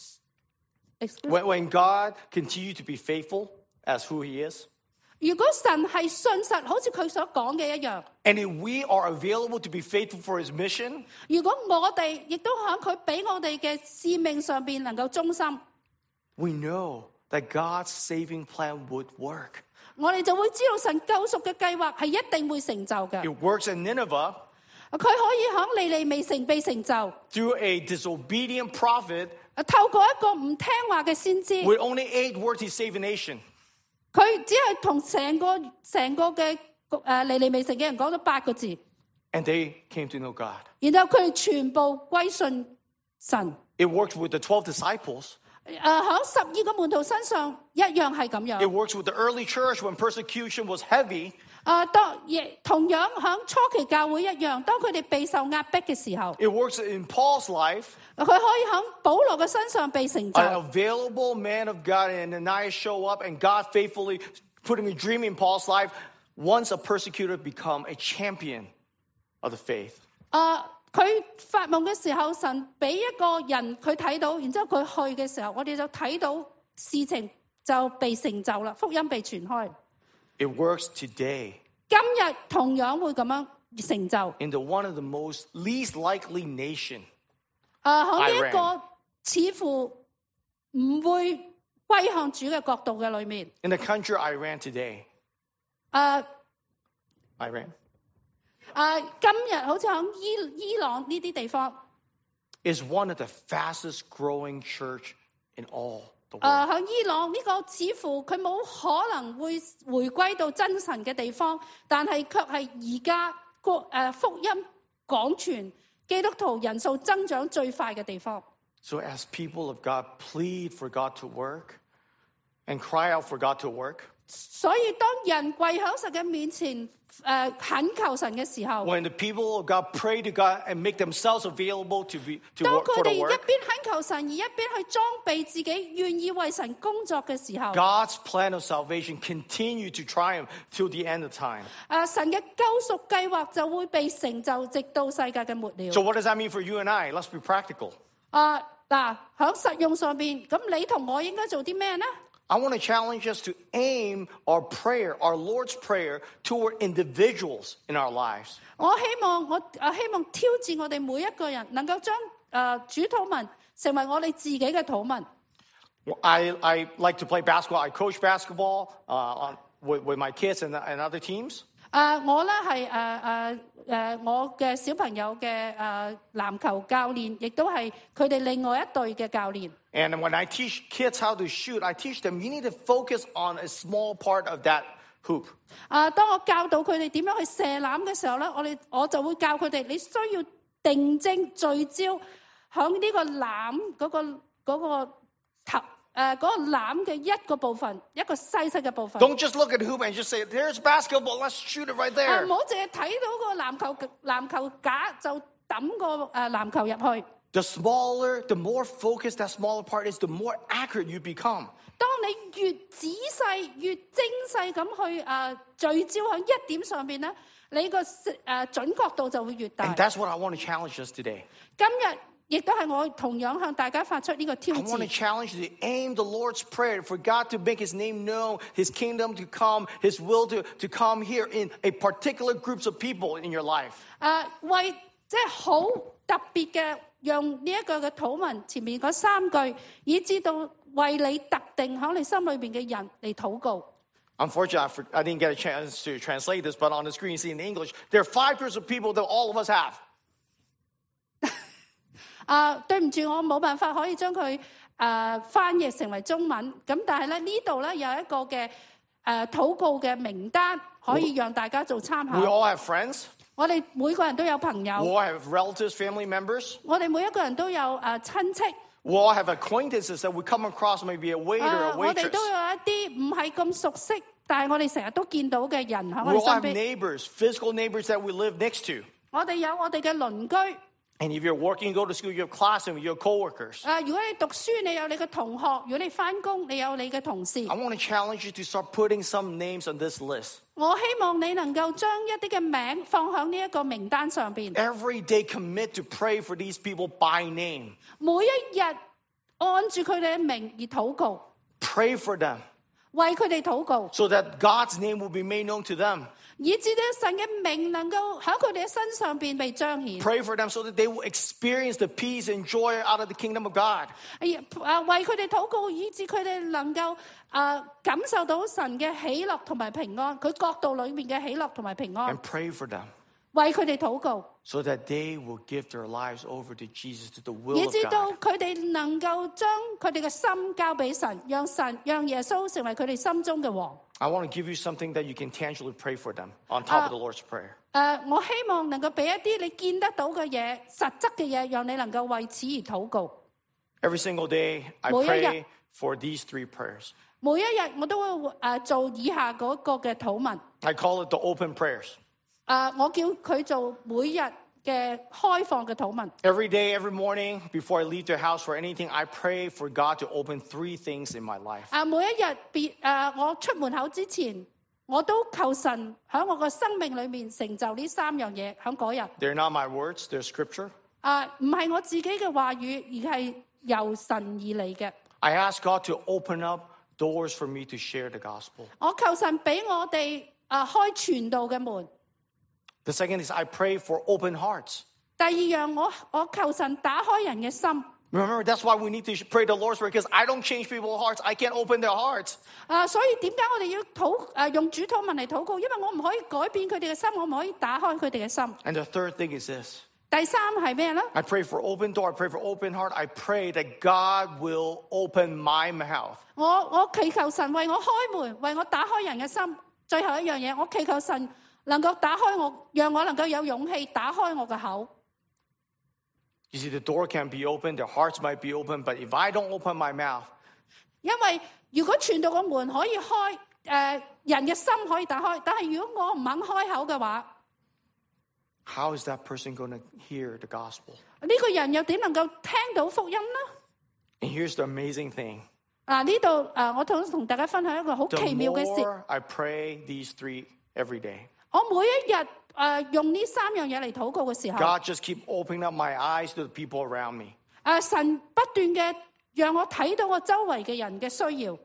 when, when God continues to be faithful as who he is, 如果神係信實，好似佢所講嘅一樣， and if we are available to be faithful for his mission, 如果我哋亦都喺佢俾我哋嘅使命上邊能夠忠心， we know that God's saving plan would work. 我哋就會知道神救贖嘅計劃係一定會成就嘅。 It works in Nineveh 佢可以喺尼尼微城被成就， through a disobedient prophet. 透過一個唔聽話嘅先知， With only eight words, he saved a nation. 佢只係同成個成個嘅誒尼尼微城嘅人講咗八個字， And they came to know God. 然後佢哋全部歸信神。 It worked with the twelve disciples. 誒喺十二個門徒身上一樣係咁樣。 It works with the early church when persecution was heavy. 誒當亦同樣喺初期教會一樣，當佢哋備受壓迫嘅時候， It works in Paul's life. 佢可以喺保羅嘅身上被成就。 An available man of God and Ananias show up, and God faithfully putting a dream in Paul's life. Once a persecutor become a champion of the faith. 誒佢發夢嘅時候，神俾一個人佢睇到，然之後佢去嘅時候，我哋就睇到事情就被成就啦，福音被傳開。 It works today. 今日同樣會咁樣成就。 In the one of the most least likely nation. 誒喺呢一個似乎唔會歸向主嘅角度嘅裏面。 In the country Iran today. 誒 Iran. 誒今日好似喺伊伊朗呢啲地方。 Is one of the fastest growing church in all the 誒 world. 喺伊朗呢個似乎佢冇可能會回歸到真神嘅地方，但係卻係而家國誒福音廣傳基督徒人數增長最快嘅地方。 So as people of God plead for God to work and cry out for God to work. 所以當人跪喺神嘅面前誒懇求神嘅時候， When the people of God pray to God and make themselves available to be to 當 work 佢 for 哋 the 一 work. 邊懇求神，而一邊去裝備自己，願意為神工作嘅時候， God's plan of salvation continue to triumph till the end of time. 誒神嘅救贖計劃就會被成就，直到世界嘅末了。 So what does that mean for you and I? Let's be practical. 啊嗱，喺實用上邊，咁你同我應該做啲咩呢？ I want to challenge us to aim our prayer, our Lord's Prayer, toward individuals in our lives. 我希望我誒希望挑戰我哋每一個人，能夠將誒主禱文成為我哋自己嘅禱文。 I, I like to play basketball. I coach basketball uh, on, with, with my kids and, and other teams. 誒我咧係誒誒誒我嘅小朋友嘅誒籃球教練，亦都係佢哋另外一隊嘅教練。 And when I teach kids how to shoot, I teach them you need to focus on a small part of that hoop. 啊，當我教導佢哋點樣去射籃嘅時候咧，我哋我就會教佢哋，你需要定睛聚焦響呢個籃嗰個嗰個頭。誒嗰個籃嘅一個部分，一個細細嘅部分。 Don't just look at the hoop and just say, there's basketball, let's shoot it right 啊， there. 唔好淨係睇到個籃球籃球架就抌個誒籃球入去。 The smaller, the more focused that smaller part is, the more accurate you become. 當你越仔細、越精細咁去誒聚焦喺一點上邊咧，你個誒準確度就會越大。 And that's what I want to challenge us today. 今日亦都係我同樣向大家發出呢個挑 I want to 戰。 challenge you to aim the Lord's Prayer for God to make His name known, His kingdom to come, His will to, to come here in a particular groups of people in your life. 誒為即係好特別嘅，用呢一個嘅禱文前面嗰三句，以至到為你特定喺你心裏邊嘅人嚟禱告。 Unfortunately, I, for, I didn't get a chance to translate this, but on the screen, you see in English, there are five groups of people that all of us have. 啊，對唔住，我冇辦法可以將佢誒翻譯成為中文。咁但係咧呢度咧有一個嘅誒禱告嘅名單，可以讓大家做參 We 考。 all have friends. 我哋每個人都有朋 We 友， all have relatives, family members. 我哋每一個人都有誒親戚。 We all have acquaintances that we come across, maybe a waiter 啊 or 我哋 waitress. 都有一啲唔係咁熟悉，但係我哋成日都見到嘅人喺我 We 哋 all 身 have 邊。 neighbors, physical neighbors that we live next to. 我哋有我哋嘅鄰居。 And if you're working, you go to school, you have classmates, you have coworkers. 啊，如果你讀書，你有你嘅同學；如果你翻工，你有你嘅同事。 I want to challenge you to start putting some names on this list. 我希望你能夠將一啲嘅名放喺呢一個名單上邊， Every day commit to pray for these people by name. 每一日按住佢哋嘅名而禱告， Pray for them 為佢哋禱告， so that God's name will be made known to them. 以致咧神嘅名能夠喺佢哋嘅身上邊被彰顯。 Pray for them so that they will experience the peace and joy out of the kingdom of God. 啊，為佢哋禱告，以致佢哋能夠啊感受到神嘅喜樂同埋平安，佢國度裏面嘅喜樂同埋平安。 And pray for them 為佢哋禱告， so that they will give their lives over to Jesus, to the will 以 of 致到 God. 佢哋能夠將佢哋嘅心交俾神，讓神讓耶穌成為佢哋心中嘅王。 I want to give you something that you can tangibly pray for them on top of the Lord's Prayer. 誒，我希望能夠俾一啲你見得到嘅嘢、實質嘅嘢，讓你能夠為此而禱告。 Every single day, I 每一日。 pray for these three prayers. 每一日我都會誒、呃、做以下嗰個嘅禱文。 I call it the open prayers. 誒、呃，我叫佢做每日嘅開放嘅禱文。 Every day, every morning, before I leave the house for anything, I pray for God to open three things in my life. 啊，每一日別誒，我出門口之前，我都求神喺我個生命裏面成就呢三樣嘢。喺嗰日， They're not my words, they're scripture. 啊，唔係我自己嘅話語，而係由神而嚟嘅。 I ask God to open up doors for me to share the gospel. 我求神俾我哋啊開傳道嘅門。 The second is I pray for open hearts. 第二樣，我我求神打開人嘅心。 Remember, that's why we need to pray the Lord's Prayer, because I don't change people's hearts. I can't open their hearts. 啊，所以點解我哋要禱誒用主禱文嚟禱告？因為我唔可以改變佢哋嘅心，我唔可以打開佢哋嘅心。 And the third thing is this. 第三係咩咧？ I pray for open door. I pray for open heart. I pray that God will open my mouth. 我我祈求神為我開門，為我打開人嘅心。最後一樣嘢，我祈求神能夠打開我，讓我能夠有勇氣打開我嘅口。 You see, the door can be open, their hearts might be open, but if I don't open my mouth, 因為如果傳道個門可以開，誒、呃、人嘅心可以打開，但係如果我唔肯開口嘅話， how is that person going to hear the gospel? 呢、個人又點能夠聽到福音呢？ And here's the amazing thing. 啊，呢度誒，我想同大家分享一個好 The 奇妙嘅事。 more I pray these three every day, 我每一日誒、呃、用呢三樣嘢嚟禱告嘅時候， God just keep opening up my eyes to the people around me. 誒、呃、神不斷嘅讓我睇到我周圍嘅人嘅需要。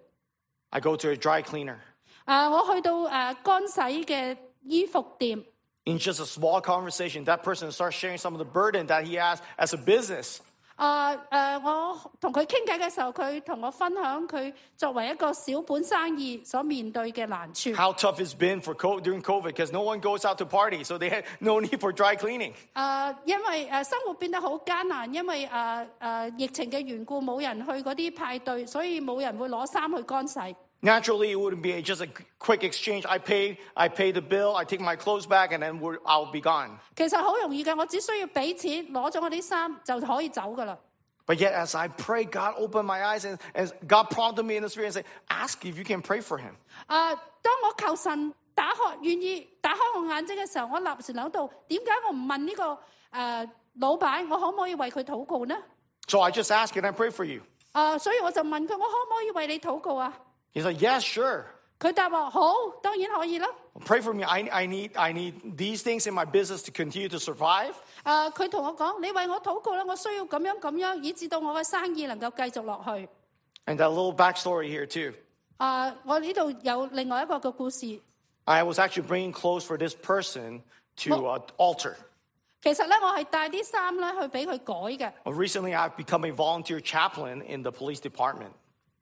I go to a dry cleaner. 啊！我去到誒乾洗嘅衣服店， In just a small conversation, that person starts sharing some of the burden that he has as a business. 啊誒，我同佢傾偈嘅時候，佢同我分享佢作為一個小本生意所面對嘅難處。 How tough it's been for co- during COVID because no one goes out to party, so they had no need for dry cleaning. 啊，因為誒生活變得好艱難，因為誒誒疫情嘅緣故，冇人去嗰啲派對，所以冇人會攞衫去乾洗。 Naturally, it wouldn't be just a quick exchange. I pay, I pay the bill, I take my clothes back, and then we're, I'll be gone. 其實好容易嘅，我只需要俾錢，攞咗我啲衫就可以走噶啦。 But yet, as I pray, God opened my eyes, and, and God prompted me in the spirit and said, ask if you can pray for him. 啊！當我求神打開願意打開我眼睛嘅時候，我立時諗到點解我唔問呢、這個誒、呃、老闆，我可唔可以為佢禱告呢？ So I just ask and I pray for you. 啊！所以我就問佢，我可唔可以為你禱告啊？ He's like, yes, sure. 佢答話好，當然可以啦。 Pray for me. I, I need, I need these things in my business to continue to survive. 啊！佢同我講：你為我禱告啦，我需要咁樣咁樣，以至到我嘅生意能夠繼續落去。 And that little backstory here too. 啊！我呢度有另外一個嘅故事。 I was actually bringing clothes for this person to an altar. 其實咧，我係帶啲衫咧去俾佢改嘅。 Recently, I've become a volunteer chaplain in the police department.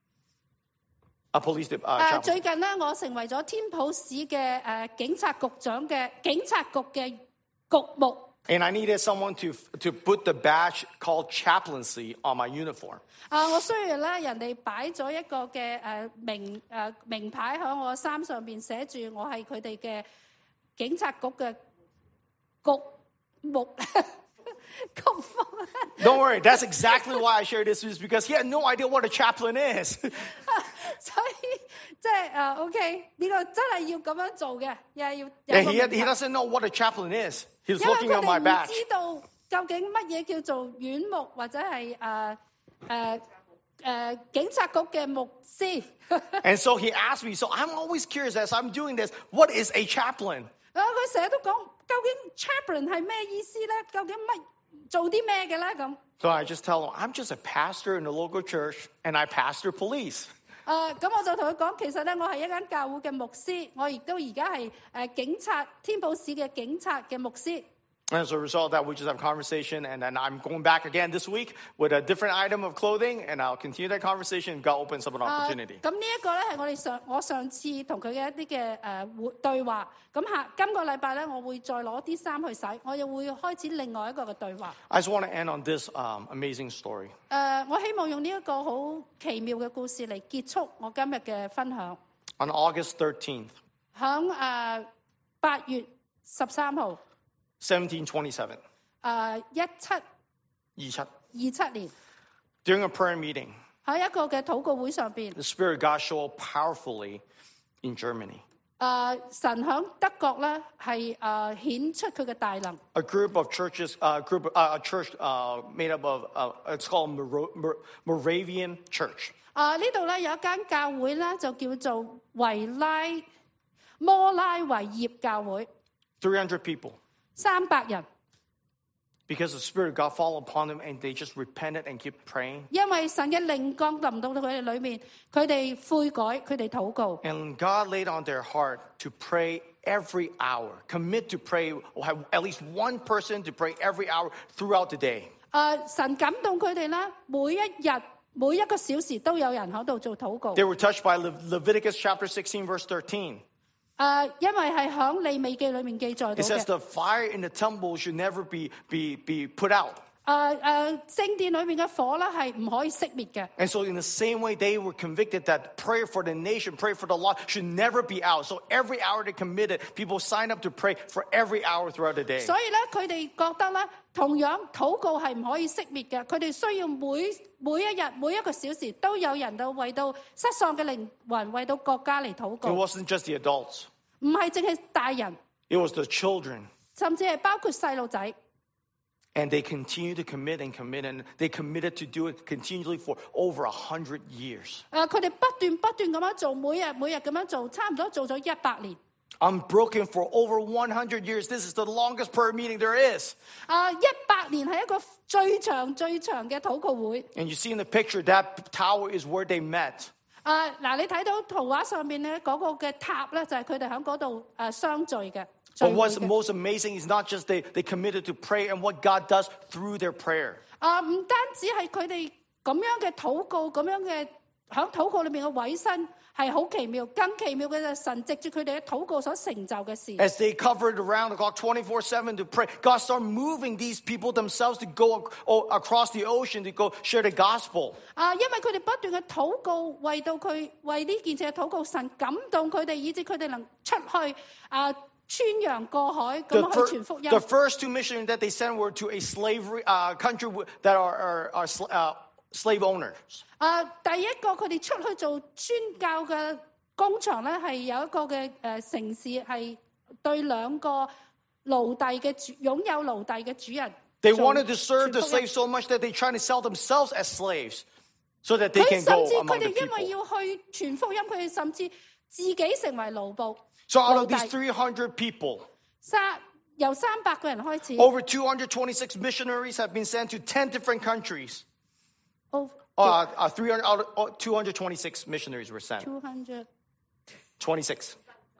A police de- uh, 啊！ chaplain. 最近咧，我成為咗天普市嘅誒警察局長嘅警察局嘅局牧。 And I needed someone to to put the badge called chaplaincy on my uniform. 啊！我需要咧，人哋擺咗一個嘅誒名誒名牌喺我衫上邊，寫住我係佢哋嘅警察局嘅局牧局牧。 Don't worry, that's exactly why I share this is because he had no idea what a chaplain is. 所以即係誒 OK，呢個真係要咁樣做嘅，又係要有 And 個 he, had, 名 he 牌 doesn't know what a chaplain is. He's 因為 looking 佢 at my 哋唔 badge. 知道究竟乜嘢叫做院牧或者係誒誒誒警察局嘅牧師。 And so he asked me, so I'm always curious as I'm doing this, what is a chaplain? 啊！佢成日都講，究竟 chaplain 係咩意思咧？究竟乜做啲咩嘅咧？咁 So I just tell him, I'm just a pastor in the local church and I pastor police. 啊！咁我就同佢講，其實咧，我係一間教會嘅牧師，我亦都而家係誒警察天普市嘅警察嘅牧師。 And as a result of that, we just have a conversation, and then I'm going back again this week with a different item of clothing, and I'll continue that conversation. God opens up an 啊 opportunity. 咁呢一個咧係我哋上我上次同佢嘅一啲嘅誒會對話。咁下今個禮拜咧，我會再攞啲衫去洗，我又會開始另外一個嘅對話。 I just want to end on this um, amazing story. 誒，我希望用呢一個好奇妙嘅故事嚟結束我今日嘅分享。 On August thirteenth, 響誒八月十三號， seventeen twenty-seven, 誒一七 27, 二七年， During a prayer meeting, 喺一個嘅禱告會上邊， the Spirit of God showed up powerfully in Germany. 誒、神喺德國咧係誒顯出佢嘅大能。 A group of churches, uh, group, uh, a church uh, made up of, uh, it's called Moro- Mor- Moravian Church. 啊！呢度咧有一間教會咧，就叫做維拉摩拉維葉教會， three hundred people. 三百人。 Because the Spirit of God fall upon them and they just repented and keep praying. 因為神嘅靈降臨到佢哋裏面，佢哋悔改，佢哋禱告。 And God laid on their heart to pray every hour. Commit to pray, or have at least one person to pray every hour throughout the day. 誒、神感動佢哋咧，每一日每一個小時都有人喺度做禱告。 They were touched by Le- Leviticus chapter sixteen, verse thirteen. 誒、因為係響利未記裏面記載到 It says 嘅。 the fire in the temple should never be, be, be put out. 誒、誒，聖殿裏面嘅火咧係唔可以熄滅嘅。 And so in the same way, they were convicted that prayer for the nation, prayer for the law should never be out. So every hour they committed, people signed up to pray for every hour throughout the day. 所以咧，佢哋覺得咧，同樣禱告係唔可以熄滅嘅。佢哋需要每每一日每一個小時都有人到為到失喪嘅靈魂，為到國家嚟禱 It 告， wasn't just the adults. 唔係淨係大人， It was the children. 甚至係包括細路仔。 And they continued to commit and commit, and they committed to do it continually for over a hundred years. 誒，佢哋不斷不斷咁樣做，每日每日咁樣做，差唔多做咗一百年。 Unbroken for over one hundred years. This is the longest prayer meeting there is. 啊，一百年係一個最長最長嘅禱告會。 And you see in the picture, that tower is where they met. 啊，嗱，你睇到圖畫上面咧嗰個嘅塔咧，就係佢哋喺嗰度誒相聚嘅。聚 But 會 what's 嘅 most amazing is not just they, they committed to pray and what God does through their prayer. 啊，唔單止係佢哋咁樣嘅禱告，咁樣嘅喺禱告裏面嘅委身係好奇妙，更奇妙嘅就係神藉住佢哋嘅禱告所成就嘅事。 As they covered around the clock twenty-four seven to pray, God started moving these people themselves to go ac- o- across the ocean to go share the gospel. 啊，因為佢哋不斷嘅禱告，為到佢為呢件事嘅禱告，神感動佢哋，以致佢哋能出去啊穿洋過海 The, 咁 fir- 去傳福音。 the first two missionaries that they sent were to a slavery uh, country w- that are, are, are sl- uh, slave owners. 啊，第一個佢哋出去做宣教嘅工場咧，係有一個嘅誒城市係對兩個奴隸嘅主擁有奴隸嘅主人。 They 做 wanted to serve the 傳福音 slaves so much that they tried to sell themselves as slaves so that they 佢 can 甚 go 至佢 among 哋 the 因為 people. 要去傳福音，佢哋甚至自己成為奴僕。 So out 奴 of these 隸 three hundred people, 三由三百個人開始。 over two hundred twenty-six missionaries have been sent to ten different countries. Oh, Uh, uh, three hundred, out of- uh, two hundred twenty-six missionaries were sent. two hundred twenty-six.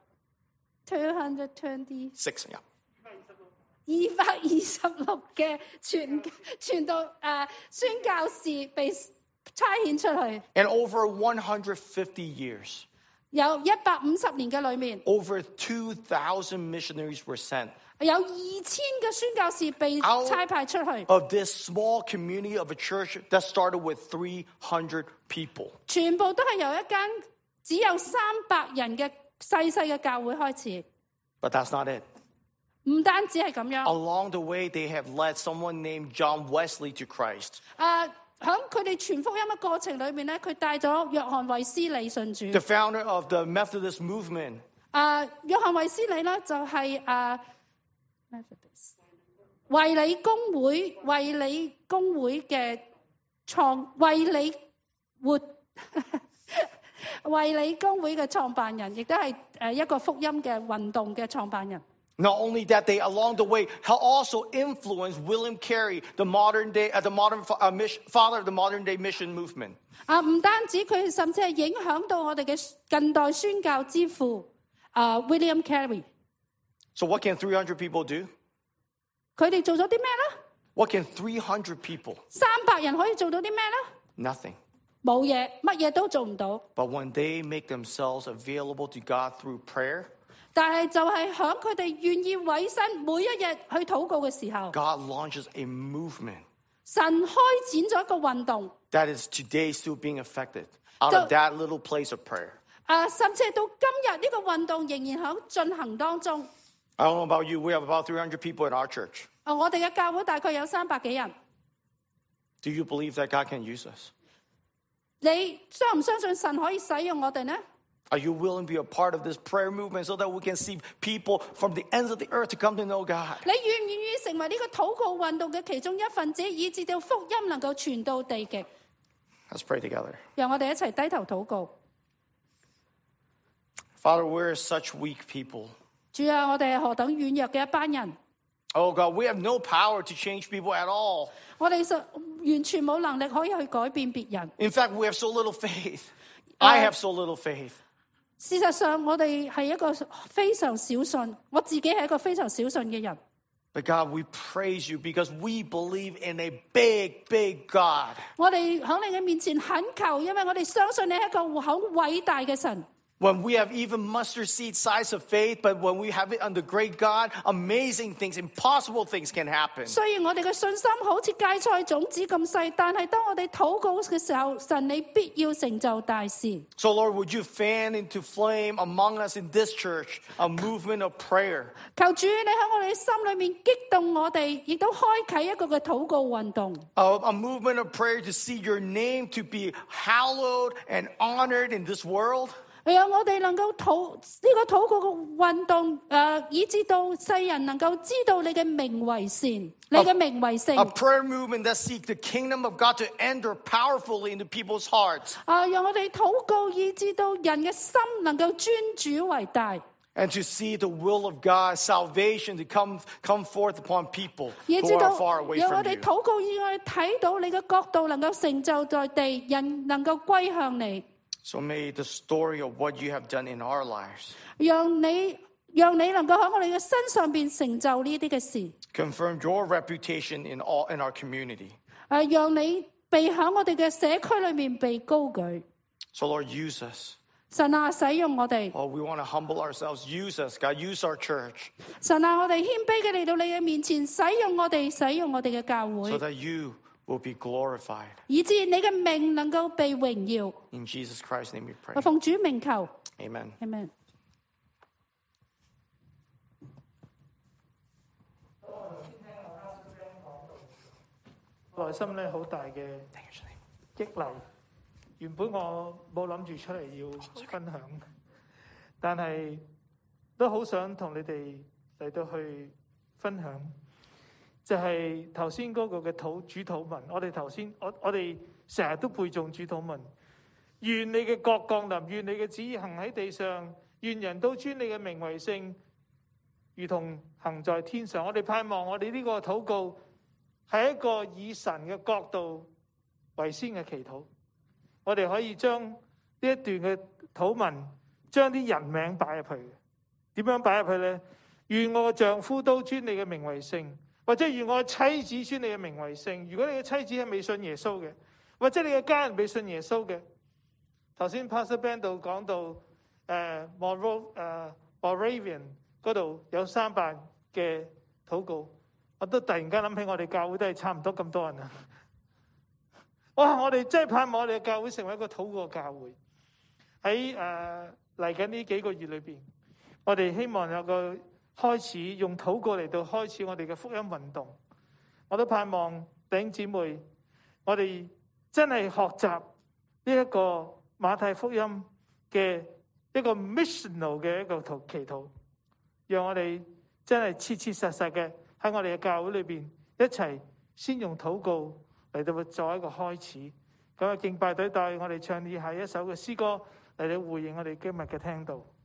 two hundred twenty Six, yeah. 二百二十六嘅傳傳道誒、呃、宣教士被差遣出去， And over one hundred fifty years, 有一百五十年嘅裏面， over two thousand missionaries were sent. 有二千嘅宣教士被 Out 差派出去， of this small community of a church that started with three hundred people. 全部都係由一間只有三百人嘅細細嘅教會開始。 But that's not it. 唔單止係咁樣， Along the way, they have led someone named John Wesley to Christ. 啊喺佢哋傳福音嘅過程裏面咧，佢帶咗約翰衛斯理信主。 The founder of the Methodist movement. 啊，約翰衛斯理咧就係、啊衛理公會衛理公會嘅創衛理活衛理公會嘅創辦人，亦都係誒一個福音嘅運動嘅創辦人。 Not only that, they along the way have also influenced William Carey, the modern day, uh, the modern uh, mission, father of the modern day mission movement. 啊，唔單止佢，甚至係影響到我哋嘅近代宣教之父啊 William Carey。 So what can three hundred people do? 佢哋做咗啲咩咧？ What can three hundred people? 三百人可以做到啲咩咧？ Nothing. 冇嘢，乜嘢都做唔到。 But when they make themselves available to God through prayer, 但係就係響佢哋願意委身每一日去禱告嘅時候， God launches a movement 神開展咗一個運動， that is today still being affected out So- of that little place of prayer. 啊，甚至係到今日呢個運動仍然響進行當中。 I don't know about you, we have about three hundred people in our church. 啊，我哋嘅教會大概有三百幾人， Do you believe that God can use us? 你相唔相信神可以使用我哋呢？ Are you willing to be a part of this prayer movement so that we can see people from the ends of the earth to come to know God? 你願唔願意成為呢個禱告運動嘅其中一份子，以致到福音能夠傳到地極？ Let's pray together. 讓我哋一齊低頭禱告。 Father, we're such weak people. 主啊，我哋係何等軟弱嘅一班人。 Oh God, we have no power to change people at all. 我哋實完全冇能力可以去改變別人。 In fact, we have so little faith. I have so little faith. 事實上，我哋係一個非常小信，我自己係一個非常小信嘅人。 But God, we praise you because we believe in a big, big God. 我哋喺你嘅面前懇求，因為我哋相信你係一個好偉大嘅神。 When we have even mustard seed size of faith, but when we have it under great God, amazing things, impossible things can happen. 雖然我哋嘅信心好似芥菜種子咁細，但係當我哋禱告嘅時候，神你必要成就大事。 So Lord, would you fan into flame among us in this church a movement of prayer? 求主你喺我哋心裏面激動我哋，亦都開啟一個嘅禱告運動。 A, a movement of prayer to see your name to be hallowed and honored in this world. 讓我哋能夠禱呢個禱告嘅運動，誒、呃，以致到世人能夠知道你嘅名為善，你嘅名為聖。 A prayer movement that seeks the kingdom of God to enter powerfully into people's hearts. 啊，讓我哋禱告，以致到人嘅心能夠尊主為大。 And to see the will of God, salvation to come, come forth upon people 以 who 致 are 到 far away 讓我 from 哋 you. 禱告，以我哋睇到你嘅國度能夠成就在地，人能夠歸向你。 So may the story of what you have done in our lives 讓你讓你能夠喺我哋嘅身上邊成就呢啲嘅事。 confirm your reputation in all in our community. 誒，讓你被喺我哋嘅社區裏面被高舉。 So Lord, use us. 神啊，使用我哋。 Oh, we want to humble ourselves. Use us, God. Use our church 神啊，我哋謙卑嘅嚟到你嘅面前，使用我哋，使用我哋嘅教 so 會， that you will be glorified. 以致你嘅名能夠被榮耀。 In Jesus Christ's name we pray. 我奉主名求 Amen. ，Amen。 內心咧好大嘅激勵。原本我冇諗住出嚟要分享，但係都好想同你哋嚟到去分享，就係頭先嗰個嘅禱主禱文。我哋頭先我我哋成日都背誦主禱文，願你嘅國降臨，願你嘅旨意行喺地上，願人都尊你嘅名為聖，如同行在天上。我哋盼望我哋呢個禱告係一個以神嘅角度為先嘅祈禱。我哋可以將呢一段嘅禱文，將啲人名擺入去。點樣擺入去呢？願我嘅丈夫都尊你嘅名為聖，或者願我嘅妻子尊你嘅名為聖。如果你嘅妻子係未信耶穌嘅，或者你嘅家人未信耶穌嘅，頭先 Pastor Ben 度講到誒、呃、Morav 誒 Moravian 嗰度有三百嘅禱告，我都突然間諗起我哋教會都係差唔多咁多人啊！哇！我哋真係盼望我哋嘅教會成為一個禱告教會。喺誒嚟緊呢幾個月裏邊，我哋希望有個開始用禱告嚟到開始我哋嘅福音運動。我都盼望弟兄姊妹，我哋真係學習呢一個馬太福音嘅一個 missional 嘅一個禱祈禱，讓我哋真係切切實實嘅喺我哋嘅教會裏邊一齊先用禱告嚟到作一個開始。咁啊，敬拜隊帶我哋唱以下一首嘅詩歌嚟到回應我哋今日嘅聽道。